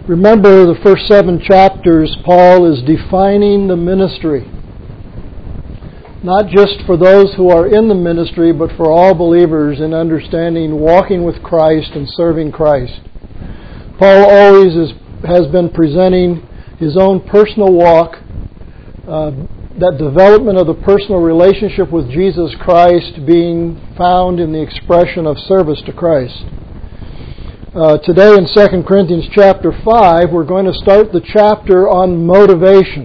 Remember, the first 7 chapters, Paul is defining the ministry. Not just for those who are in the ministry, but for all believers in understanding walking with Christ and serving Christ. Paul always has been presenting his own personal walk, that development of the personal relationship with Jesus Christ being found in the expression of service to Christ. Today in 2 Corinthians chapter 5, we're going to start the chapter on motivation.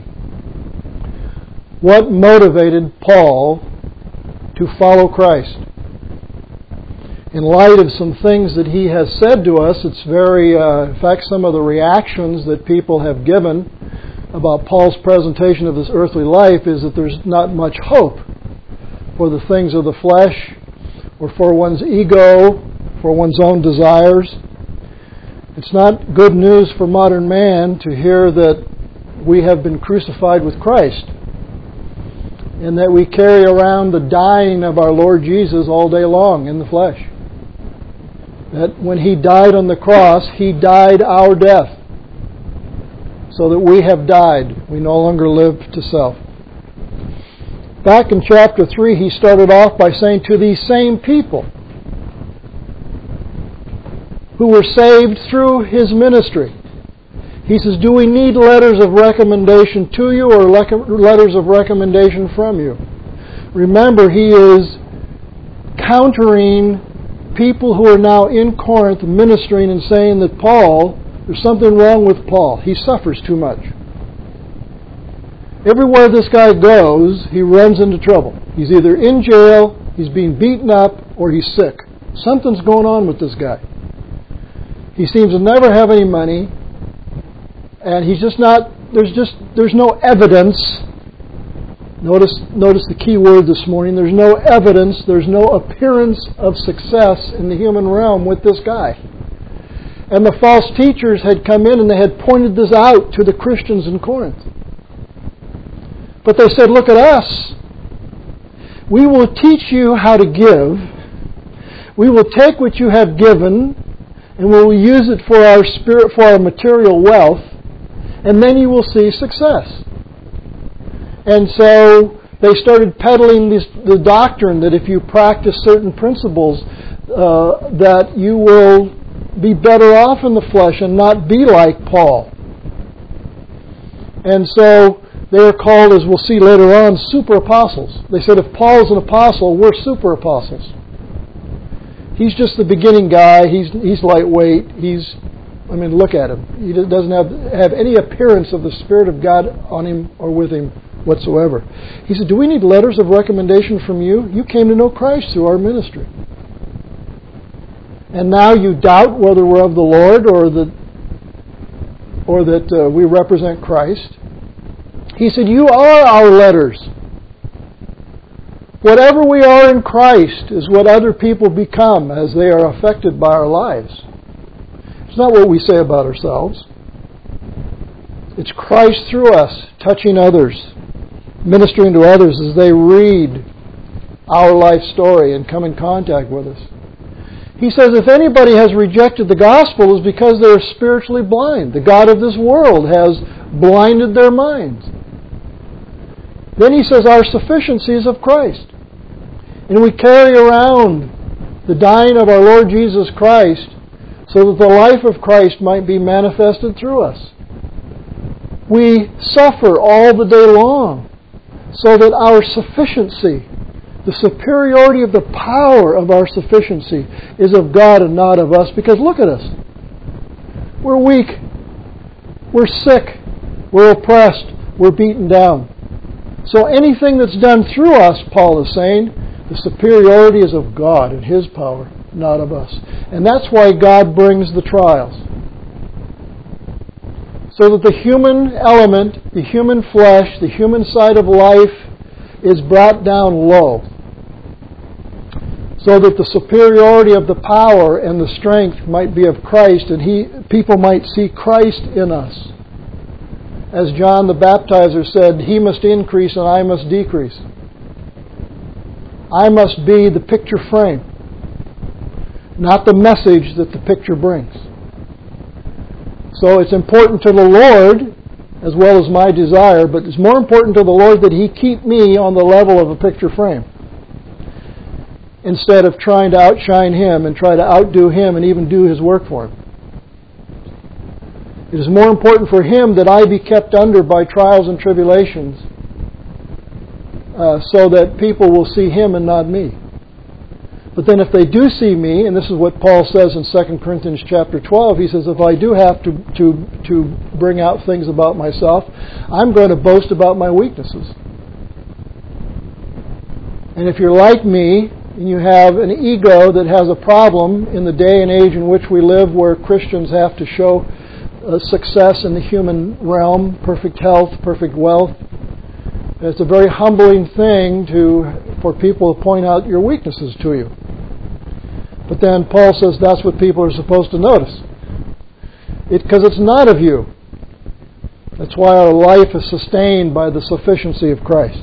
What motivated Paul to follow Christ? In light of some things that he has said to us, it's in fact, some of the reactions that people have given about Paul's presentation of this earthly life is that there's not much hope for the things of the flesh or for one's ego, for one's own desires. It's not good news for modern man to hear that we have been crucified with Christ and that we carry around the dying of our Lord Jesus all day long in the flesh. That when He died on the cross, He died our death so that we have died. We no longer live to self. Back in chapter 3, he started off by saying to these same people who were saved through his ministry. He says, do we need letters of recommendation to you or letters of recommendation from you? Remember, he is countering people who are now in Corinth ministering and saying that there's something wrong with Paul. He suffers too much. Everywhere this guy goes, he runs into trouble. He's either in jail, he's being beaten up, or he's sick. Something's going on with this guy. He seems to never have any money, and he's just not, there's no evidence. Notice the key word this morning. There's no evidence, there's no appearance of success in the human realm with this guy. And the false teachers had come in and they had pointed this out to the Christians in Corinth. But they said, look at us. We will teach you how to give. We will take what you have given and we will use it for our spirit, for our material wealth, and then you will see success. And so they started peddling the doctrine that if you practice certain principles, that you will be better off in the flesh and not be like Paul. And so they are called, as we'll see later on, super apostles. They said if Paul's an apostle, we're super apostles. He's just the beginning guy. He's lightweight. Look at him. He doesn't have any appearance of the Spirit of God on him or with him whatsoever. He said, do we need letters of recommendation from you? You came to know Christ through our ministry. And now you doubt whether we're of the Lord or that we represent Christ. He said, you are our letters. Whatever we are in Christ is what other people become as they are affected by our lives. It's not what we say about ourselves. It's Christ through us, touching others, ministering to others as they read our life story and come in contact with us. He says if anybody has rejected the gospel, it's because they're spiritually blind. The God of this world has blinded their minds. Then he says our sufficiency is of Christ. And we carry around the dying of our Lord Jesus Christ so that the life of Christ might be manifested through us. We suffer all the day long so that our sufficiency, the superiority of the power of our sufficiency is of God and not of us. Because look at us. We're weak. We're sick. We're oppressed. We're beaten down. So anything that's done through us, Paul is saying, the superiority is of God and His power, not of us. And that's why God brings the trials. So that the human element, the human flesh, the human side of life is brought down low. So that the superiority of the power and the strength might be of Christ and people might see Christ in us. As John the Baptizer said, He must increase and I must decrease. I must be the picture frame, not the message that the picture brings. So it's important to the Lord as well as my desire, but it's more important to the Lord that He keep me on the level of a picture frame instead of trying to outshine Him and try to outdo Him and even do His work for Him. It is more important for Him that I be kept under by trials and tribulations so that people will see Him and not me. But then if they do see me, and this is what Paul says in 2 Corinthians chapter 12, he says, if I do have to bring out things about myself, I'm going to boast about my weaknesses. And if you're like me, and you have an ego that has a problem in the day and age in which we live, where Christians have to show success in the human realm, perfect health, perfect wealth, it's a very humbling thing for people to point out your weaknesses to you. But then Paul says that's what people are supposed to notice. Because it's not of you. That's why our life is sustained by the sufficiency of Christ.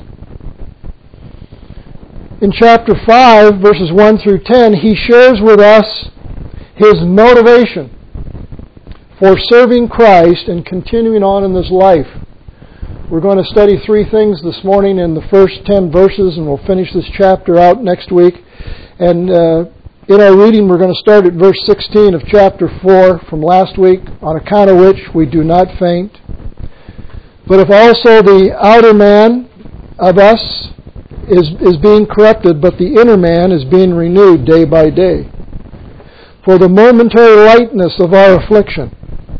In chapter 5, verses 1 through 10, he shares with us his motivation for serving Christ and continuing on in this life. We're going to study 3 things this morning in the first 10 verses, and we'll finish this chapter out next week. And in our reading, we're going to start at verse 16 of chapter 4 from last week, on account of which we do not faint. But if also the outer man of us is being corrupted, but the inner man is being renewed day by day. For the momentary lightness of our affliction,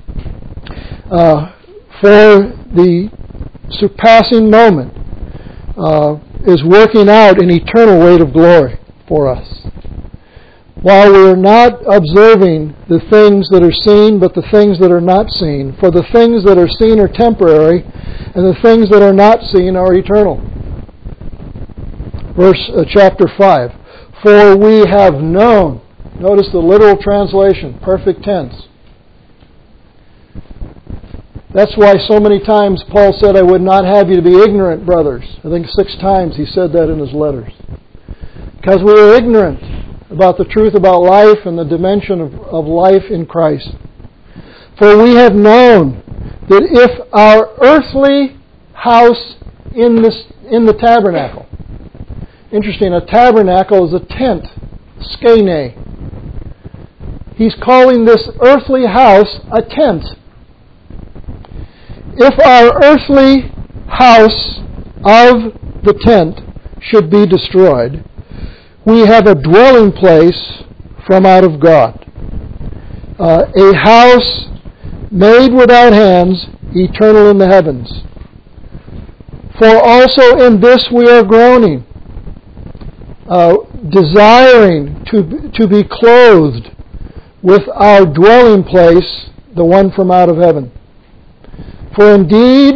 for the surpassing moment, is working out an eternal weight of glory for us. While we are not observing the things that are seen, but the things that are not seen. For the things that are seen are temporary, and the things that are not seen are eternal. Chapter 5. For we have known. Notice the literal translation, perfect tense. That's why so many times Paul said, I would not have you to be ignorant, brothers. I think 6 times he said that in his letters. Because we are ignorant about the truth about life and the dimension of life in Christ. For we have known that if our earthly house in the tabernacle, interesting, a tabernacle is a tent, skene. He's calling this earthly house a tent. If our earthly house of the tent should be destroyed, we have a dwelling place from out of God, a house made without hands, eternal in the heavens. For also in this we are groaning, desiring to be clothed with our dwelling place, the one from out of heaven. For indeed,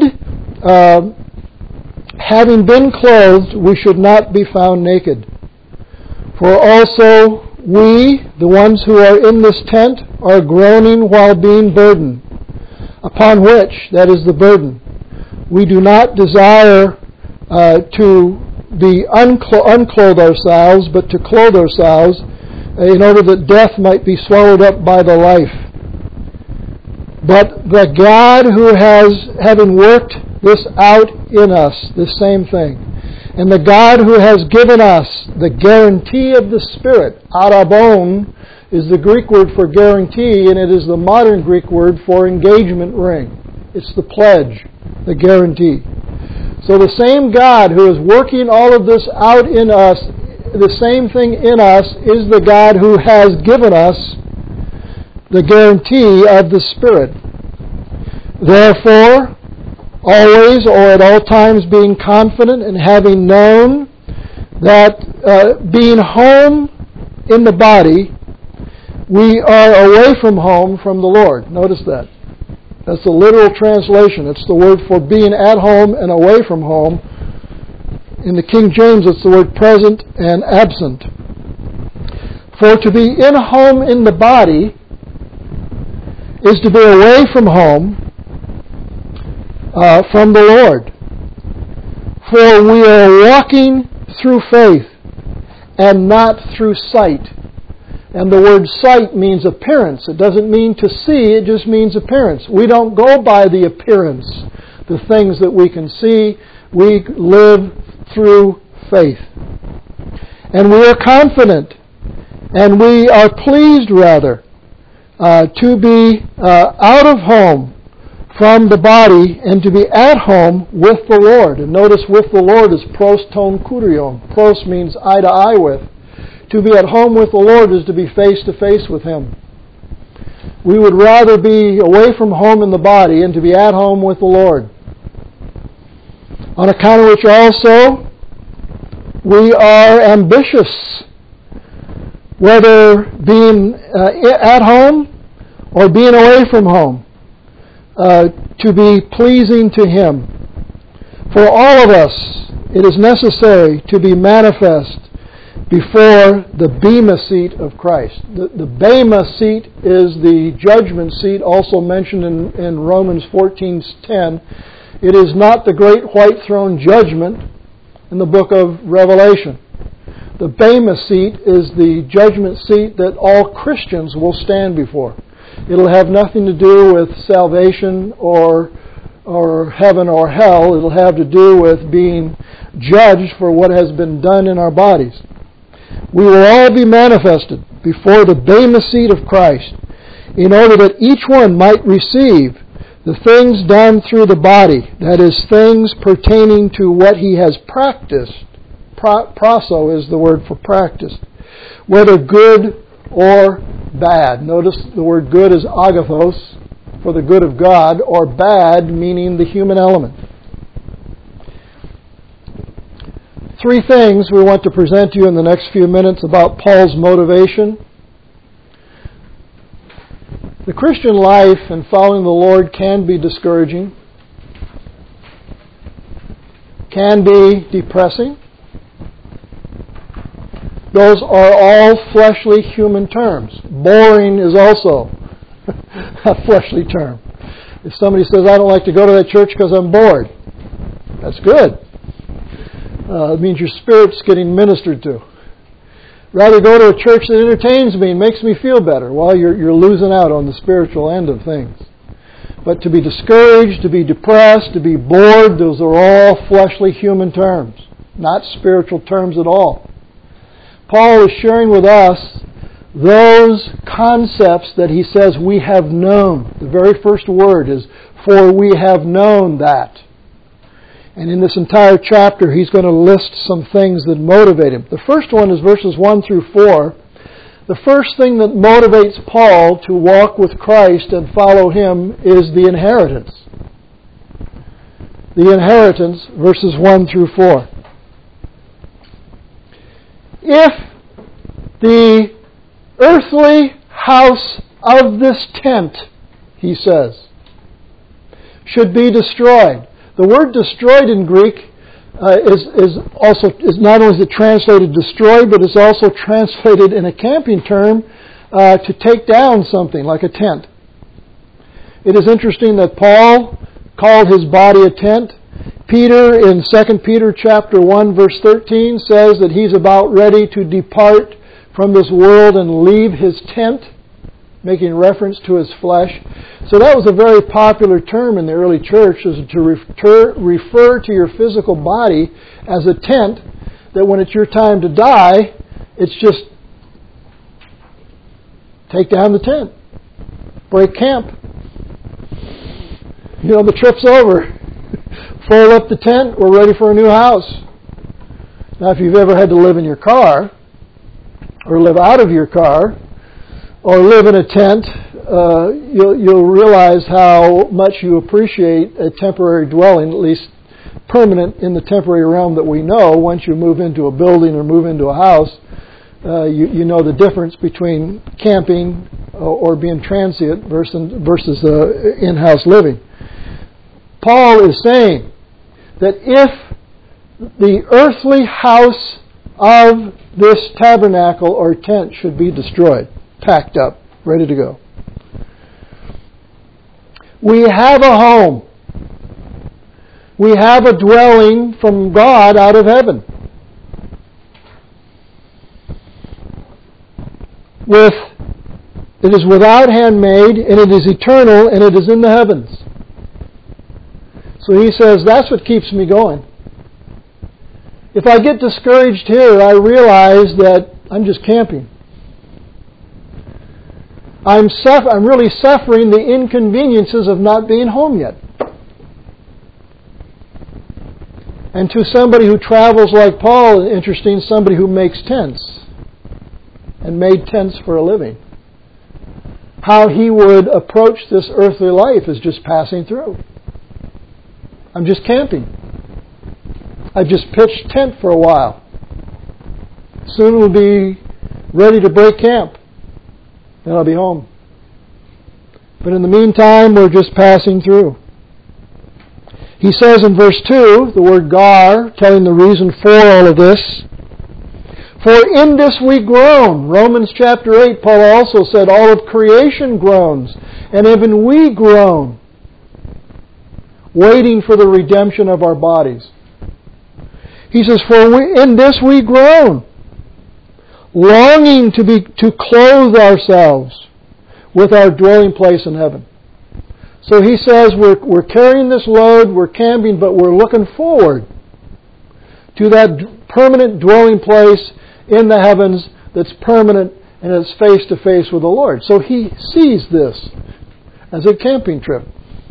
having been clothed, we should not be found naked. For also we, the ones who are in this tent, are groaning while being burdened, upon which, that is the burden, we do not desire to be unclothe ourselves, but to clothe ourselves, in order that death might be swallowed up by the life. But the God who having worked this out in us, this same thing, and the God who has given us the guarantee of the Spirit, arabon is the Greek word for guarantee, and it is the modern Greek word for engagement ring. It's the pledge, the guarantee. So the same God who is working all of this out in us, the same thing in us, is the God who has given us the guarantee of the Spirit. Therefore, always or at all times being confident and having known that being home in the body, we are away from home from the Lord. Notice that. That's the literal translation. It's the word for being at home and away from home. In the King James, it's the word present and absent. For to be in home in the body is to be away from home from the Lord. For we are walking through faith and not through sight. And the word sight means appearance. It doesn't mean to see, it just means appearance. We don't go by the appearance, the things that we can see. We live through faith. And we are confident, and we are pleased, rather, to be out of home from the body and to be at home with the Lord. And notice with the Lord is pros ton kurion. Pros means eye to eye with. To be at home with the Lord is to be face to face with Him. We would rather be away from home in the body and to be at home with the Lord. On account of which also we are ambitious, whether being at home or being away from home, to be pleasing to Him. For all of us, it is necessary to be manifest before the Bema seat of Christ. The Bema seat is the judgment seat, also mentioned in Romans 14:10. It is not the great white throne judgment in the book of Revelation. The Bema seat is the judgment seat that all Christians will stand before. It'll have nothing to do with salvation or heaven or hell. It'll have to do with being judged for what has been done in our bodies. We will all be manifested before the Bema seat of Christ, in order that each one might receive the things done through the body, that is, things pertaining to what he has practiced. Praso is the word for practiced, whether good or bad. Notice the word good is agathos, for the good of God, or bad, meaning the human element. Three things we want to present to you in the next few minutes about Paul's motivation. The Christian life and following the Lord can be discouraging, can be depressing. Those are all fleshly human terms. Boring is also a fleshly term. If somebody says, I don't like to go to that church because I'm bored, that's good. It means your spirit's getting ministered to. Rather go to a church that entertains me and makes me feel better. Well, you're losing out on the spiritual end of things. But to be discouraged, to be depressed, to be bored, those are all fleshly human terms, not spiritual terms at all. Paul is sharing with us those concepts that he says we have known. The very first word is, for we have known that. And in this entire chapter, he's going to list some things that motivate him. The first one is verses 1 through 4. The first thing that motivates Paul to walk with Christ and follow Him is the inheritance. The inheritance, verses 1 through 4. If the earthly house of this tent, he says, should be destroyed. The word destroyed in Greek is not only is it translated destroyed, but it's also translated in a camping term to take down something like a tent. It is interesting that Paul called his body a tent. Peter in 2 Peter chapter 1 verse 13 says that he's about ready to depart from this world and leave his tent, making reference to his flesh. So that was a very popular term in the early church, is to refer to your physical body as a tent, that when it's your time to die, it's just take down the tent, break camp. The trip's over. Fold up the tent, we're ready for a new house. Now, if you've ever had to live in your car, or live out of your car, or live in a tent, you'll realize how much you appreciate a temporary dwelling, at least permanent in the temporary realm that we know. Once you move into a building or move into a house, you know the difference between camping or being transient versus in-house living. Paul is saying that if the earthly house of this tabernacle or tent should be destroyed, packed up, ready to go, we have a home. We have a dwelling from God out of heaven. it is without handmaid, and it is eternal, and it is in the heavens. So he says, that's what keeps me going. If I get discouraged here, I realize that I'm just camping. I'm really suffering the inconveniences of not being home yet. And to somebody who travels like Paul, interesting, somebody who makes tents and made tents for a living. How he would approach this earthly life is just passing through. I'm just camping. I've just pitched tent for a while. Soon we'll be ready to break camp. Then I'll be home. But in the meantime, we're just passing through. He says in verse 2, the word gar, telling the reason for all of this, for in this we groan. Romans chapter 8, Paul also said, all of creation groans, and even we groan, waiting for the redemption of our bodies. He says, in this we groan, longing to clothe ourselves with our dwelling place in heaven. So he says we're carrying this load, we're camping, but we're looking forward to that permanent dwelling place in the heavens that's permanent and it's face to face with the Lord. So he sees this as a camping trip.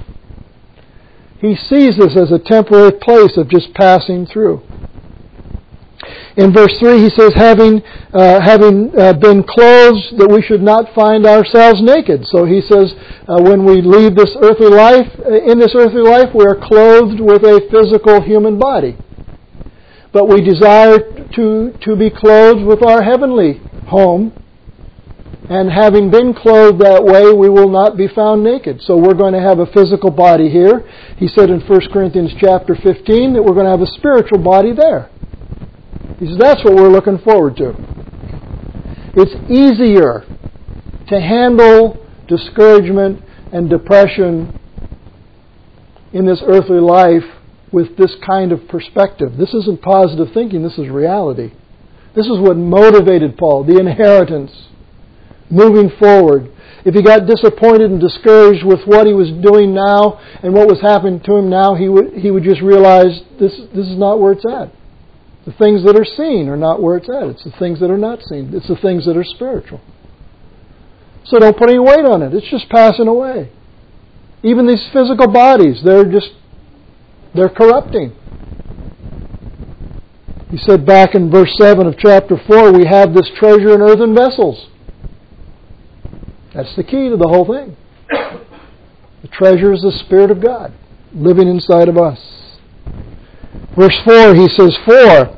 He sees this as a temporary place of just passing through. In verse 3 he says, having been clothed, that we should not find ourselves naked. So he says, when we leave this earthly life, in this earthly life, we are clothed with a physical human body. But we desire to be clothed with our heavenly home. And having been clothed that way, we will not be found naked. So we're going to have a physical body here. He said in 1 Corinthians chapter 15 that we're going to have a spiritual body there. He says that's what we're looking forward to. It's easier to handle discouragement and depression in this earthly life with this kind of perspective. This isn't positive thinking, this is reality. This is what motivated Paul, the inheritance, moving forward. If he got disappointed and discouraged with what he was doing now and what was happening to him now, he would just realize this is not where it's at. The things that are seen are not where it's at. It's the things that are not seen. It's the things that are spiritual. So don't put any weight on it. It's just passing away. Even these physical bodies, they're corrupting. He said back in verse 7 of chapter 4, we have this treasure in earthen vessels. That's the key to the whole thing. The treasure is the Spirit of God living inside of us. Verse 4, he says, for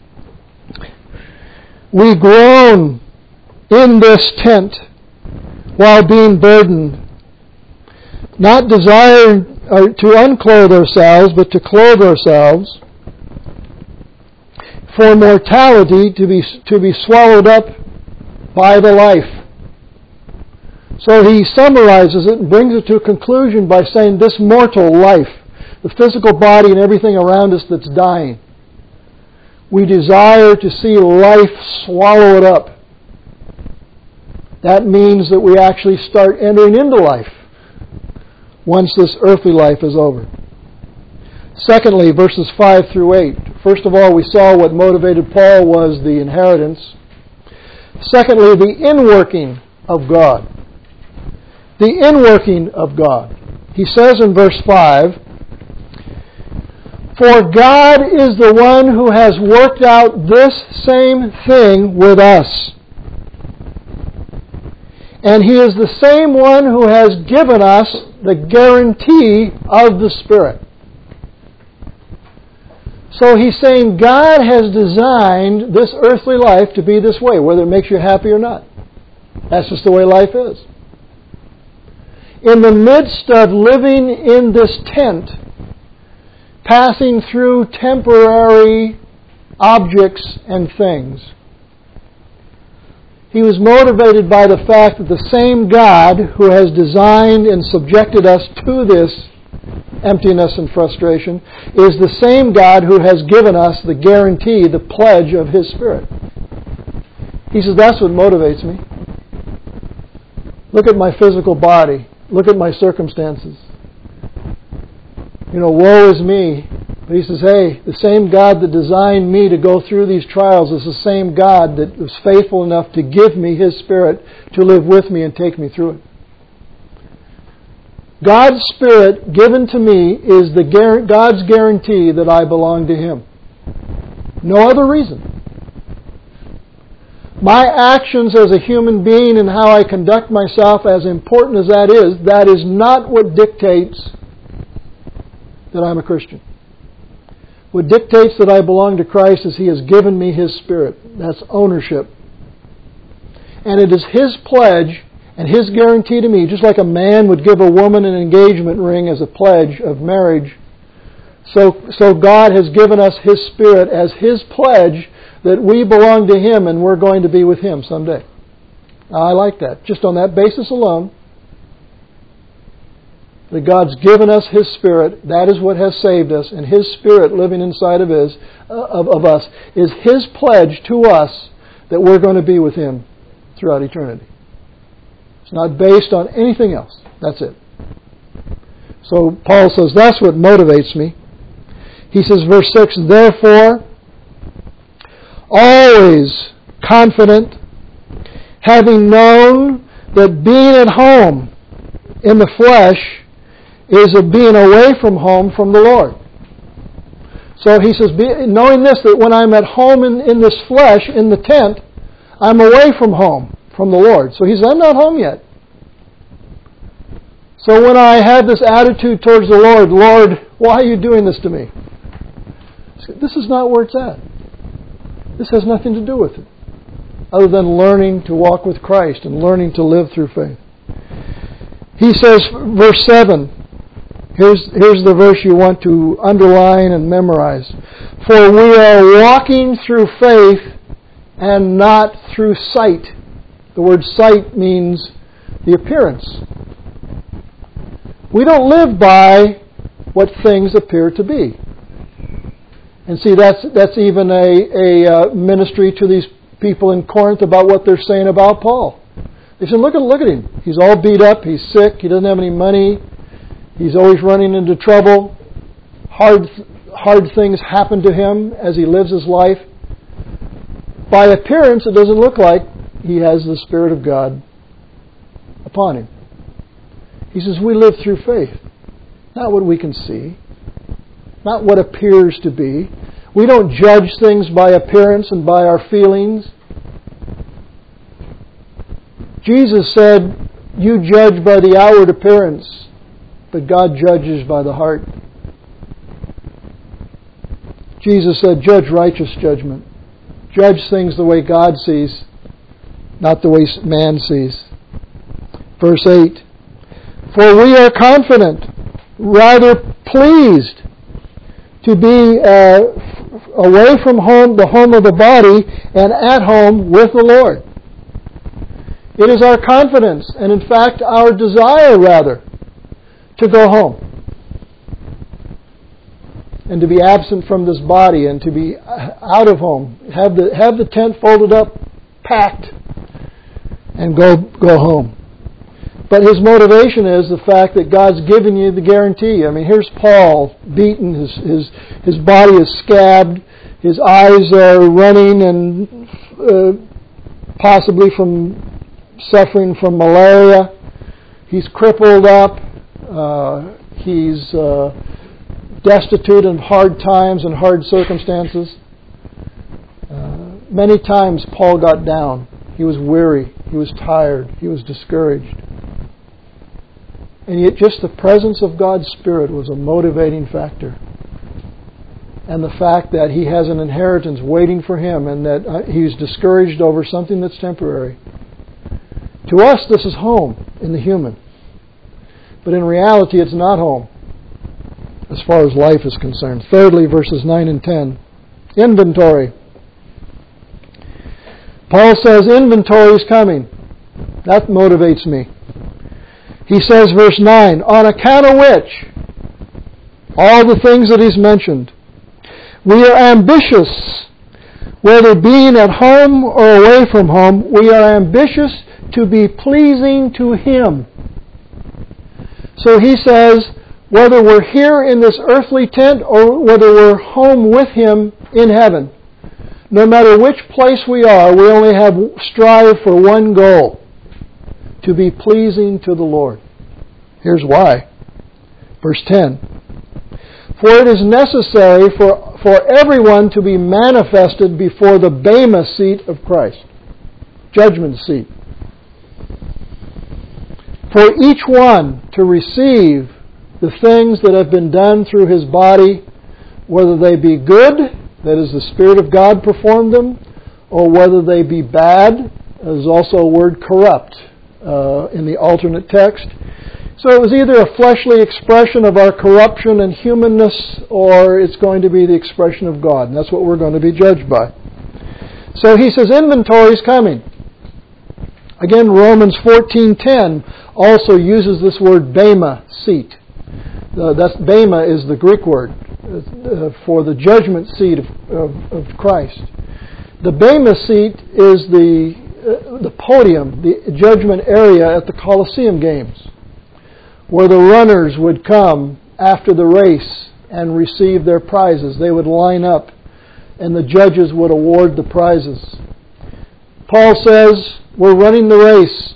we groan in this tent while being burdened, not desiring to unclothe ourselves, but to clothe ourselves, for mortality to be swallowed up by the life. So he summarizes it and brings it to a conclusion by saying this mortal life, the physical body and everything around us that's dying, we desire to see life swallow it up. That means that we actually start entering into life once this earthly life is over. Secondly, verses 5 through 8. First of all, we saw what motivated Paul was the inheritance. Secondly, the inworking of God. The inworking of God. He says in verse 5, for God is the one who has worked out this same thing with us. And He is the same one who has given us the guarantee of the Spirit. So he's saying God has designed this earthly life to be this way, whether it makes you happy or not. That's just the way life is. In the midst of living in this tent, passing through temporary objects and things, he was motivated by the fact that the same God who has designed and subjected us to this emptiness and frustration is the same God who has given us the guarantee, the pledge of His Spirit. He says, that's what motivates me. Look at my physical body. Look at my circumstances. Woe is me. But he says, hey, the same God that designed me to go through these trials is the same God that was faithful enough to give me His Spirit to live with me and take me through it. God's Spirit given to me is God's guarantee that I belong to Him. No other reason. My actions as a human being and how I conduct myself, as important as that is not what dictates that I'm a Christian. What dictates that I belong to Christ is He has given me His Spirit. That's ownership. And it is His pledge and His guarantee to me, just like a man would give a woman an engagement ring as a pledge of marriage, so God has given us His Spirit as His pledge that we belong to Him and we're going to be with Him someday. I like that. Just on that basis alone, that God's given us His Spirit, that is what has saved us, and His Spirit living inside of us is His pledge to us that we're going to be with Him throughout eternity. It's not based on anything else. That's it. So Paul says, that's what motivates me. He says, verse 6, therefore, always confident, having known that being at home in the flesh is of being away from home from the Lord. So he says, knowing this, that when I'm at home in this flesh, in the tent, I'm away from home, from the Lord. So he says, I'm not home yet. So when I have this attitude towards the Lord, Lord, why are you doing this to me? This is not where it's at. This has nothing to do with it, other than learning to walk with Christ and learning to live through faith. He says, verse 7, here's the verse you want to underline and memorize. For we are walking through faith and not through sight. The word sight means the appearance. We don't live by what things appear to be. And see, that's even a ministry to these people in Corinth about what they're saying about Paul. They said, look at him. He's all beat up. He's sick. He doesn't have any money. He's always running into trouble. Hard things happen to him as he lives his life. By appearance, it doesn't look like he has the Spirit of God upon him. He says, we live through faith. Not what we can see. Not what appears to be. We don't judge things by appearance and by our feelings. Jesus said, you judge by the outward appearance, but God judges by the heart. Jesus said, judge righteous judgment. Judge things the way God sees, not the way man sees. Verse 8, for we are confident, rather pleased, to be away from home, the home of the body, and at home with the Lord. It is our confidence, and in fact our desire rather, to go home. And to be absent from this body, and to be out of home. Have the tent folded up, packed, and go home. But his motivation is the fact that God's given you the guarantee. I mean, here's Paul, beaten, his body is scabbed, his eyes are running, and possibly from suffering from malaria. He's crippled up. He's destitute in hard times and hard circumstances. Many times Paul got down. He was weary. He was tired. He was discouraged. And yet just the presence of God's Spirit was a motivating factor. And the fact that he has an inheritance waiting for him, and that he's discouraged over something that's temporary. To us, this is home in the human. But in reality, it's not home as far as life is concerned. Thirdly, verses 9 and 10. Inventory. Paul says inventory is coming. That motivates me. He says, verse 9, on account of which, all the things that he's mentioned, we are ambitious, whether being at home or away from home, we are ambitious to be pleasing to Him. So He says, whether we're here in this earthly tent or whether we're home with Him in heaven, no matter which place we are, we only have strive for one goal, to be pleasing to the Lord. Here's why. Verse 10. For it is necessary for everyone to be manifested before the Bema seat of Christ, judgment seat. For each one to receive the things that have been done through his body, whether they be good, that is, the Spirit of God performed them, or whether they be bad, there's also a word corrupt in the alternate text. So it was either a fleshly expression of our corruption and humanness, or it's going to be the expression of God, and that's what we're going to be judged by. So he says inventory is coming. Again, Romans 14:10 also uses this word Bema, seat. That's Bema is the Greek word for the judgment seat of Christ. The Bema seat is the podium, the judgment area at the Colosseum Games, where the runners would come after the race and receive their prizes. They would line up and the judges would award the prizes. Paul says, we're running the race.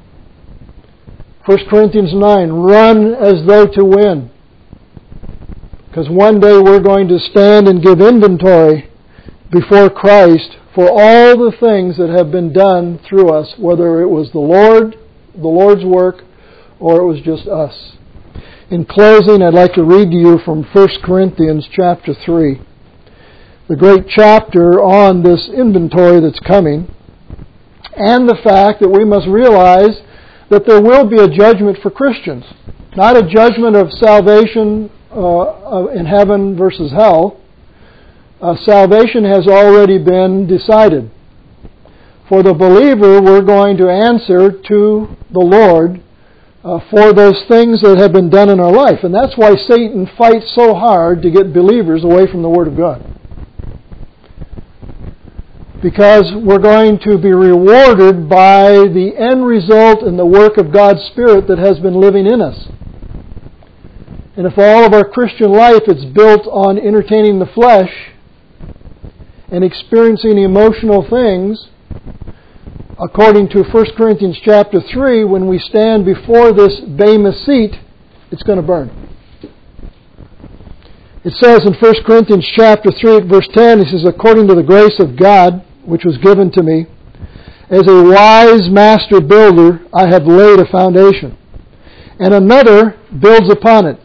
1 Corinthians 9, run as though to win. Because one day we're going to stand and give inventory before Christ for all the things that have been done through us, whether it was the Lord's work, or it was just us. In closing, I'd like to read to you from 1 Corinthians chapter 3, the great chapter on this inventory that's coming, and the fact that we must realize that there will be a judgment for Christians. Not a judgment of salvation in heaven versus hell. Salvation has already been decided. For the believer, we're going to answer to the Lord for those things that have been done in our life. And that's why Satan fights so hard to get believers away from the Word of God. Because we're going to be rewarded by the end result and the work of God's Spirit that has been living in us. And if all of our Christian life is built on entertaining the flesh and experiencing emotional things, according to 1 Corinthians chapter 3, when we stand before this Bema seat, it's going to burn. It says in 1 Corinthians chapter 3 verse 10, it says, according to the grace of God, which was given to me, as a wise master builder, I have laid a foundation, and another builds upon it.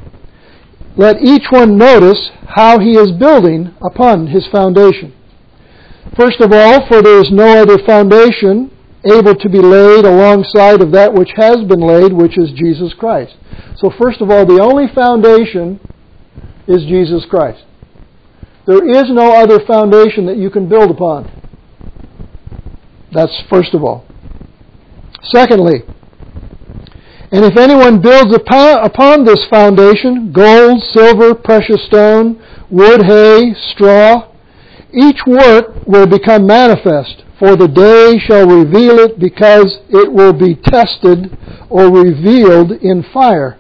Let each one notice how he is building upon his foundation. First of all, for there is no other foundation able to be laid alongside of that which has been laid, which is Jesus Christ. So first of all, the only foundation is Jesus Christ. There is no other foundation that you can build upon. That's first of all. Secondly, and if anyone builds upon this foundation, gold, silver, precious stone, wood, hay, straw, each work will become manifest, for the day shall reveal it, because it will be tested or revealed in fire.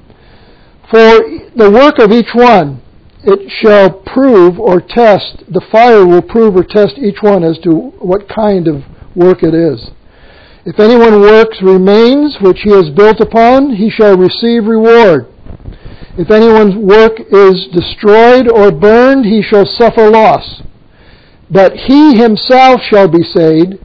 For the work of each one, it shall prove or test, the fire will prove or test each one as to what kind of work it is. If anyone works remains, which he has built upon, he shall receive reward. If anyone's work is destroyed or burned, he shall suffer loss. But he himself shall be saved,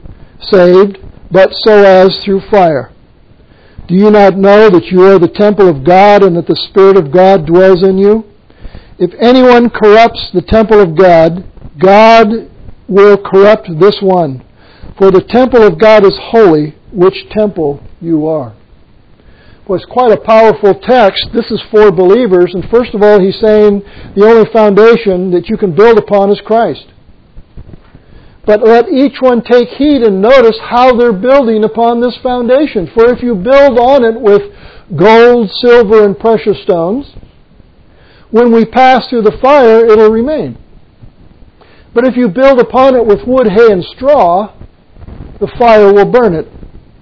but so as through fire. Do you not know that you are the temple of God, and that the Spirit of God dwells in you? If anyone corrupts the temple of God, God will corrupt this one. For the temple of God is holy, which temple you are. Well, it's quite a powerful text. This is for believers. And first of all, he's saying the only foundation that you can build upon is Christ. But let each one take heed and notice how they're building upon this foundation. For if you build on it with gold, silver, and precious stones, when we pass through the fire, it'll remain. But if you build upon it with wood, hay, and straw, the fire will burn it,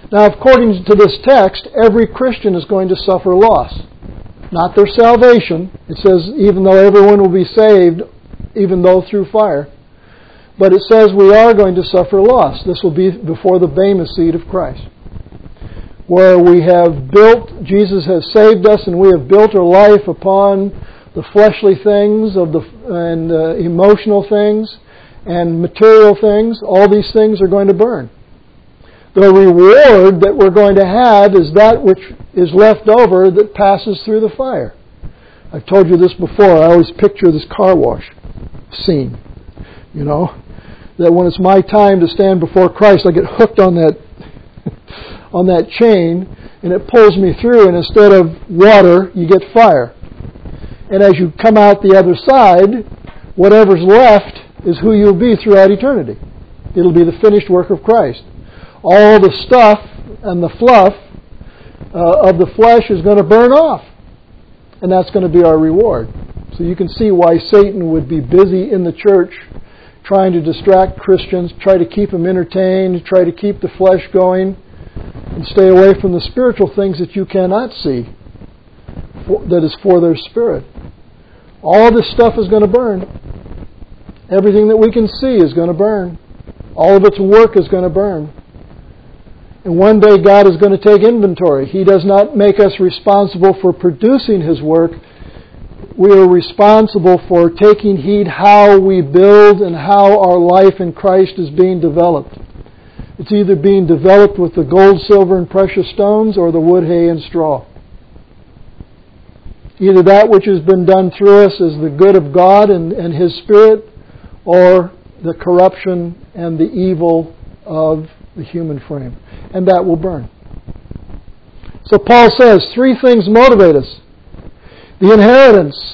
Now, according to this text, every Christian is going to suffer loss. Not their salvation. It says, even though everyone will be saved, even though through fire. But it says we are going to suffer loss. This will be before the Bema seat of Christ. Where we have built, Jesus has saved us, and we have built our life upon the fleshly things and emotional things and material things. All these things are going to burn. The reward that we're going to have is that which is left over that passes through the fire. I've told you this before. I always picture this car wash scene. You know, that when it's my time to stand before Christ, I get hooked on that chain, and it pulls me through, and instead of water, you get fire. And as you come out the other side, whatever's left is who you'll be throughout eternity. It'll be the finished work of Christ. All the stuff and the fluff of the flesh is going to burn off. And that's going to be our reward. So you can see why Satan would be busy in the church trying to distract Christians, try to keep them entertained, try to keep the flesh going, and stay away from the spiritual things that you cannot see, that is for their spirit. All this stuff is going to burn. Everything that we can see is going to burn. All of its work is going to burn. And one day God is going to take inventory. He does not make us responsible for producing His work. We are responsible for taking heed how we build and how our life in Christ is being developed. It's either being developed with the gold, silver, and precious stones or the wood, hay, and straw. Either that which has been done through us is the good of God and His Spirit, or the corruption and the evil of the human frame. And that will burn. So Paul says 3 things motivate us. The inheritance.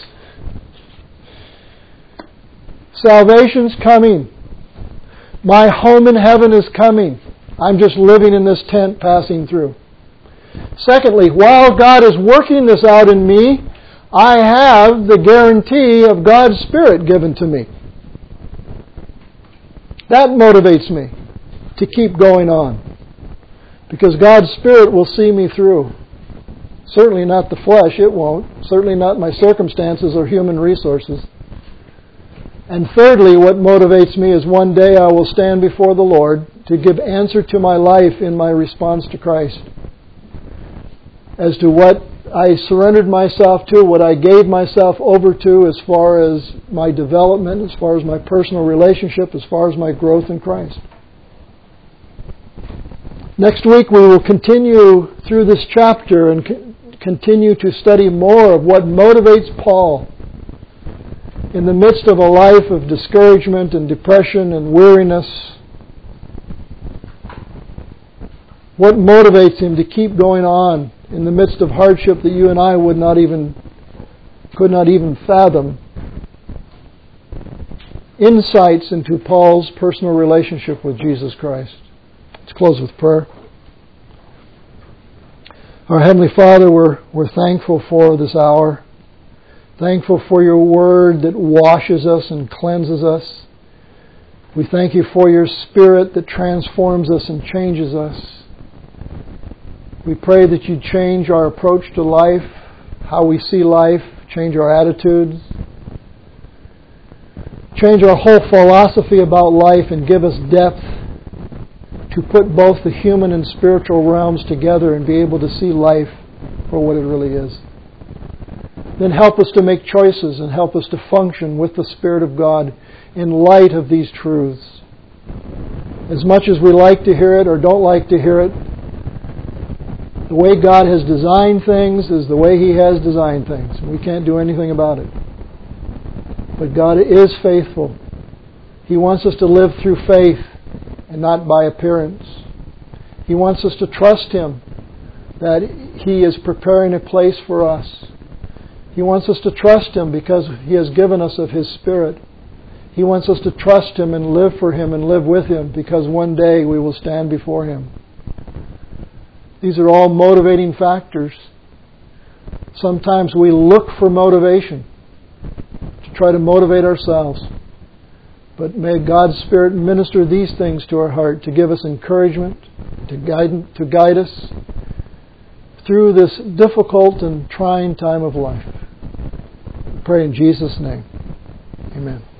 Salvation's coming. My home in heaven is coming. I'm just living in this tent passing through. Secondly, while God is working this out in me, I have the guarantee of God's Spirit given to me. That motivates me to keep going on. Because God's Spirit will see me through. Certainly not the flesh, it won't. Certainly not my circumstances or human resources. And thirdly, what motivates me is one day I will stand before the Lord to give answer to my life in my response to Christ. As to what I surrendered myself to, what I gave myself over to as far as my development, as far as my personal relationship, as far as my growth in Christ. Next week we will continue through this chapter and continue to study more of what motivates Paul in the midst of a life of discouragement and depression and weariness. What motivates him to keep going on in the midst of hardship that you and I could not even fathom. Insights into Paul's personal relationship with Jesus Christ. Let's close with prayer. Our Heavenly Father, we're thankful for this hour. Thankful for your word that washes us and cleanses us. We thank you for your Spirit that transforms us and changes us. We pray that you change our approach to life, how we see life, change our attitudes, change our whole philosophy about life, and give us depth to put both the human and spiritual realms together and be able to see life for what it really is. Then help us to make choices and help us to function with the Spirit of God in light of these truths. As much as we like to hear it or don't like to hear it, the way God has designed things is the way He has designed things. We can't do anything about it. But God is faithful. He wants us to live through faith and not by appearance. He wants us to trust Him that He is preparing a place for us. He wants us to trust Him because He has given us of His Spirit. He wants us to trust Him and live for Him and live with Him because one day we will stand before Him. These are all motivating factors. Sometimes we look for motivation to try to motivate ourselves. But may God's Spirit minister these things to our heart to give us encouragement, to guide us through this difficult and trying time of life. We pray in Jesus' name. Amen.